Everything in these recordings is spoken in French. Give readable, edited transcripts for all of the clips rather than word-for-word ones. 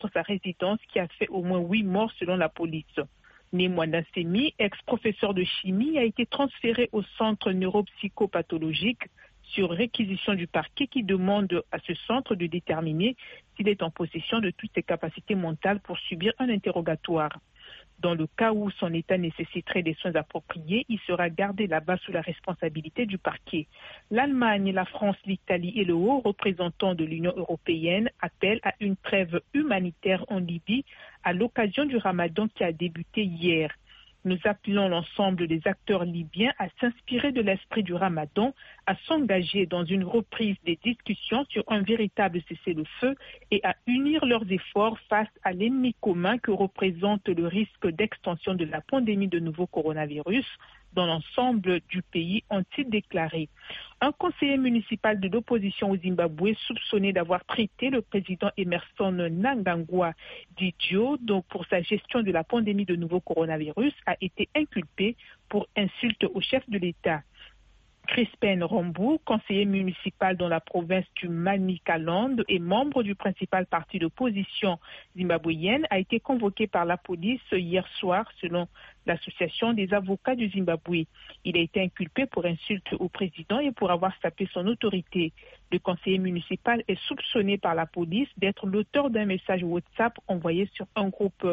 sa résidence qui a fait au moins 8 morts selon la police. Némoana Semi, ex-professeur de chimie, a été transféré au centre neuropsychopathologique sur réquisition du parquet qui demande à ce centre de déterminer s'il est en possession de toutes ses capacités mentales pour subir un interrogatoire. Dans le cas où son état nécessiterait des soins appropriés, il sera gardé là-bas sous la responsabilité du parquet. L'Allemagne, la France, l'Italie et le haut représentant de l'Union européenne appellent à une trêve humanitaire en Libye à l'occasion du Ramadan qui a débuté hier. Nous appelons l'ensemble des acteurs libyens à s'inspirer de l'esprit du Ramadan, à s'engager dans une reprise des discussions sur un véritable cessez-le-feu et à unir leurs efforts face à l'ennemi commun que représente le risque d'extension de la pandémie de nouveau coronavirus dans l'ensemble du pays, ont-ils déclaré. Un conseiller municipal de l'opposition au Zimbabwe soupçonné d'avoir traité le président Emerson Mnangagwa d'idiot pour sa gestion de la pandémie de nouveau coronavirus a été inculpé pour insulte au chef de l'État. Crispin Rombu, conseiller municipal dans la province du Manicaland et membre du principal parti d'opposition zimbabwéenne, a été convoqué par la police hier soir selon l'association des avocats du Zimbabwe. Il a été inculpé pour insulte au président et pour avoir sapé son autorité. Le conseiller municipal est soupçonné par la police d'être l'auteur d'un message WhatsApp envoyé sur un groupe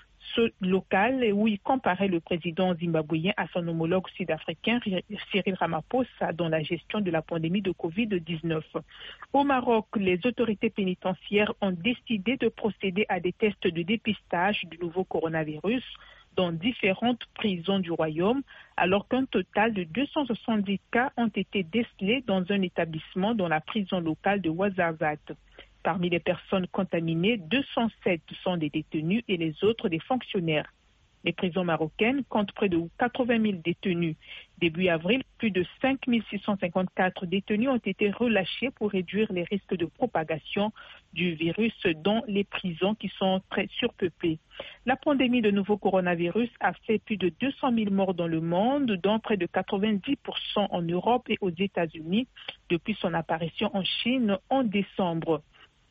local où il comparait le président zimbabwéen à son homologue sud-africain Cyril Ramaphosa dans la gestion de la pandémie de Covid-19. Au Maroc, les autorités pénitentiaires ont décidé de procéder à des tests de dépistage du nouveau coronavirus dans différentes prisons du royaume, alors qu'un total de 270 cas ont été décelés dans un établissement dans la prison locale de Ouarzazate. Parmi les personnes contaminées, 207 sont des détenus et les autres des fonctionnaires. Les prisons marocaines comptent près de 80 000 détenus. Début avril, plus de 5 654 détenus ont été relâchés pour réduire les risques de propagation du virus dans les prisons qui sont très surpeuplées. La pandémie de nouveau coronavirus a fait plus de 200 000 morts dans le monde, dont près de 90% en Europe et aux États-Unis depuis son apparition en Chine en décembre.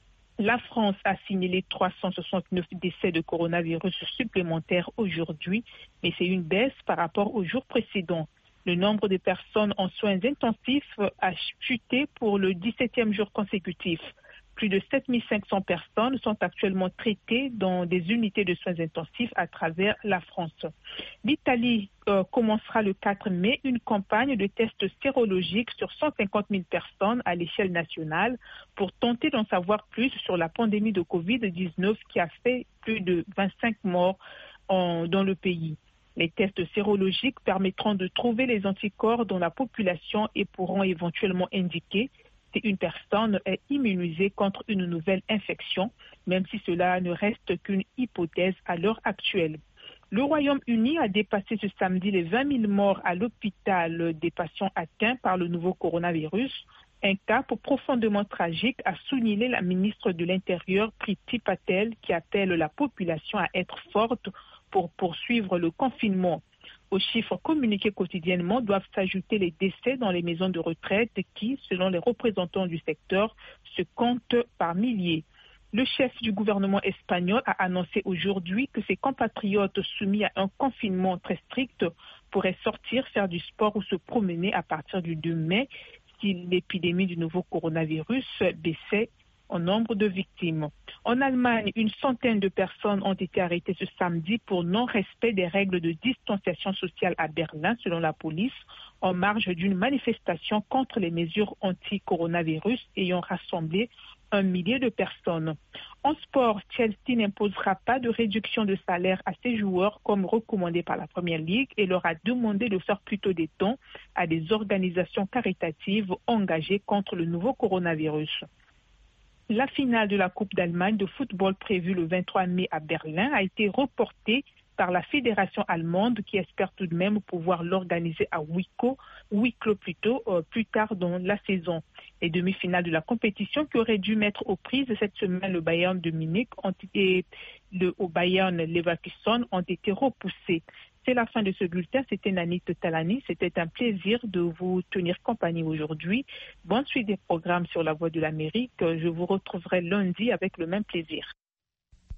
La France a signalé 369 décès de coronavirus supplémentaires aujourd'hui, mais c'est une baisse par rapport aux jours précédents. Le nombre de personnes en soins intensifs a chuté pour le 17e jour consécutif. Plus de 7500 personnes sont actuellement traitées dans des unités de soins intensifs à travers la France. L'Italie commencera le 4 mai une campagne de tests sérologiques sur 150 000 personnes à l'échelle nationale pour tenter d'en savoir plus sur la pandémie de Covid-19 qui a fait plus de 25 morts dans le pays. Les tests sérologiques permettront de trouver les anticorps dans la population et pourront éventuellement indiquer si une personne est immunisée contre une nouvelle infection, même si cela ne reste qu'une hypothèse à l'heure actuelle. Le Royaume-Uni a dépassé ce samedi les 20 000 morts à l'hôpital des patients atteints par le nouveau coronavirus, un cas profondément tragique, a souligné la ministre de l'Intérieur Priti Patel, qui appelle la population à être forte pour poursuivre le confinement. Aux chiffres communiqués quotidiennement doivent s'ajouter les décès dans les maisons de retraite qui, selon les représentants du secteur, se comptent par milliers. Le chef du gouvernement espagnol a annoncé aujourd'hui que ses compatriotes soumis à un confinement très strict pourraient sortir, faire du sport ou se promener à partir du 2 mai si l'épidémie du nouveau coronavirus baissait en nombre de victimes. En Allemagne, une centaine de personnes ont été arrêtées ce samedi pour non-respect des règles de distanciation sociale à Berlin, selon la police, en marge d'une manifestation contre les mesures anti-coronavirus ayant rassemblé 1 millier de personnes. En sport, Chelsea n'imposera pas de réduction de salaire à ses joueurs comme recommandé par la Première Ligue et leur a demandé de faire plutôt des dons à des organisations caritatives engagées contre le nouveau coronavirus. La finale de la Coupe d'Allemagne de football prévue le 23 mai à Berlin a été reportée par la fédération allemande qui espère tout de même pouvoir l'organiser à huis clos plus tard dans la saison. Les demi-finales de la compétition qui auraient dû mettre aux prises cette semaine le Bayern de Munich et au Bayern Leverkusen ont été repoussées. C'est la fin de ce bulletin. C'était Nanit Talani. C'était un plaisir de vous tenir compagnie aujourd'hui. Bonne suite des programmes sur la Voix de l'Amérique. Je vous retrouverai lundi avec le même plaisir.